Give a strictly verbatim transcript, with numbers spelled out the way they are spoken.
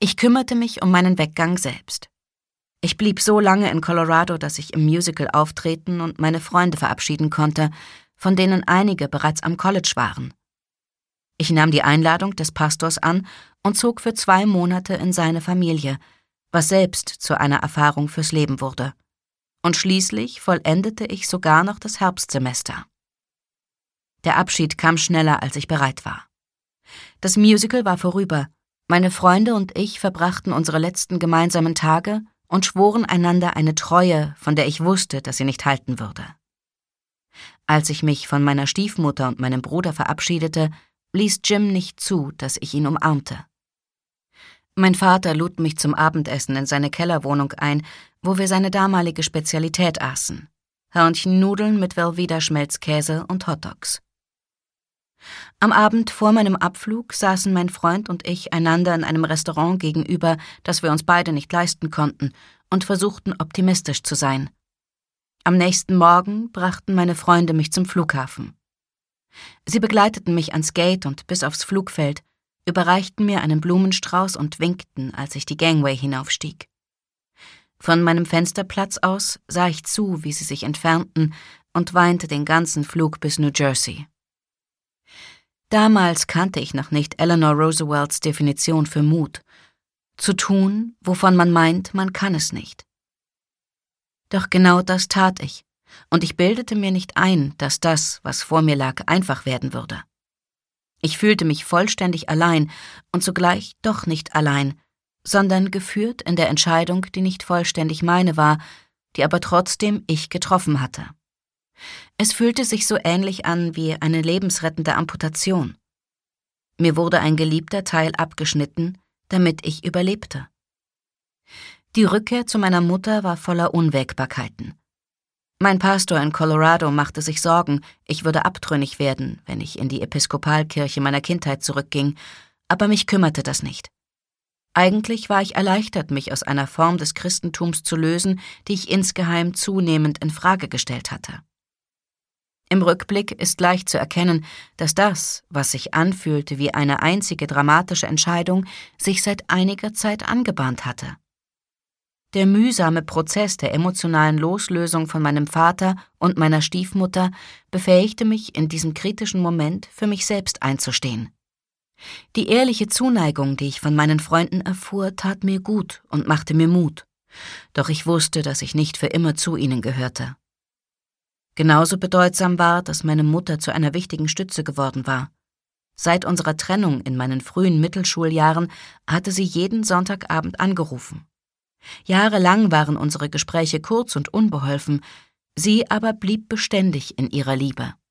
Ich kümmerte mich um meinen Weggang selbst. Ich blieb so lange in Colorado, dass ich im Musical auftreten und meine Freunde verabschieden konnte, von denen einige bereits am College waren. Ich nahm die Einladung des Pastors an und zog für zwei Monate in seine Familie, was selbst zu einer Erfahrung fürs Leben wurde. Und schließlich vollendete ich sogar noch das Herbstsemester. Der Abschied kam schneller, als ich bereit war. Das Musical war vorüber. Meine Freunde und ich verbrachten unsere letzten gemeinsamen Tage und schworen einander eine Treue, von der ich wusste, dass sie nicht halten würde. Als ich mich von meiner Stiefmutter und meinem Bruder verabschiedete, ließ Jim nicht zu, dass ich ihn umarmte. Mein Vater lud mich zum Abendessen in seine Kellerwohnung ein, wo wir seine damalige Spezialität aßen: Hörnchennudeln mit Velveeta-Schmelzkäse und Hotdogs. Am Abend vor meinem Abflug saßen mein Freund und ich einander in einem Restaurant gegenüber, das wir uns beide nicht leisten konnten, und versuchten optimistisch zu sein. Am nächsten Morgen brachten meine Freunde mich zum Flughafen. Sie begleiteten mich ans Gate und bis aufs Flugfeld, überreichten mir einen Blumenstrauß und winkten, als ich die Gangway hinaufstieg. Von meinem Fensterplatz aus sah ich zu, wie sie sich entfernten, und weinte den ganzen Flug bis New Jersey. Damals kannte ich noch nicht Eleanor Roosevelts Definition für Mut: zu tun, wovon man meint, man kann es nicht. Doch genau das tat ich, und ich bildete mir nicht ein, dass das, was vor mir lag, einfach werden würde. Ich fühlte mich vollständig allein und zugleich doch nicht allein, sondern geführt in der Entscheidung, die nicht vollständig meine war, die aber trotzdem ich getroffen hatte. Es fühlte sich so ähnlich an wie eine lebensrettende Amputation. Mir wurde ein geliebter Teil abgeschnitten, damit ich überlebte. Die Rückkehr zu meiner Mutter war voller Unwägbarkeiten. Mein Pastor in Colorado machte sich Sorgen, ich würde abtrünnig werden, wenn ich in die Episkopalkirche meiner Kindheit zurückging, aber mich kümmerte das nicht. Eigentlich war ich erleichtert, mich aus einer Form des Christentums zu lösen, die ich insgeheim zunehmend in Frage gestellt hatte. Im Rückblick ist leicht zu erkennen, dass das, was sich anfühlte wie eine einzige dramatische Entscheidung, sich seit einiger Zeit angebahnt hatte. Der mühsame Prozess der emotionalen Loslösung von meinem Vater und meiner Stiefmutter befähigte mich in diesem kritischen Moment, für mich selbst einzustehen. Die ehrliche Zuneigung, die ich von meinen Freunden erfuhr, tat mir gut und machte mir Mut. Doch ich wusste, dass ich nicht für immer zu ihnen gehörte. Genauso bedeutsam war, dass meine Mutter zu einer wichtigen Stütze geworden war. Seit unserer Trennung in meinen frühen Mittelschuljahren hatte sie jeden Sonntagabend angerufen. Jahrelang waren unsere Gespräche kurz und unbeholfen, sie aber blieb beständig in ihrer Liebe.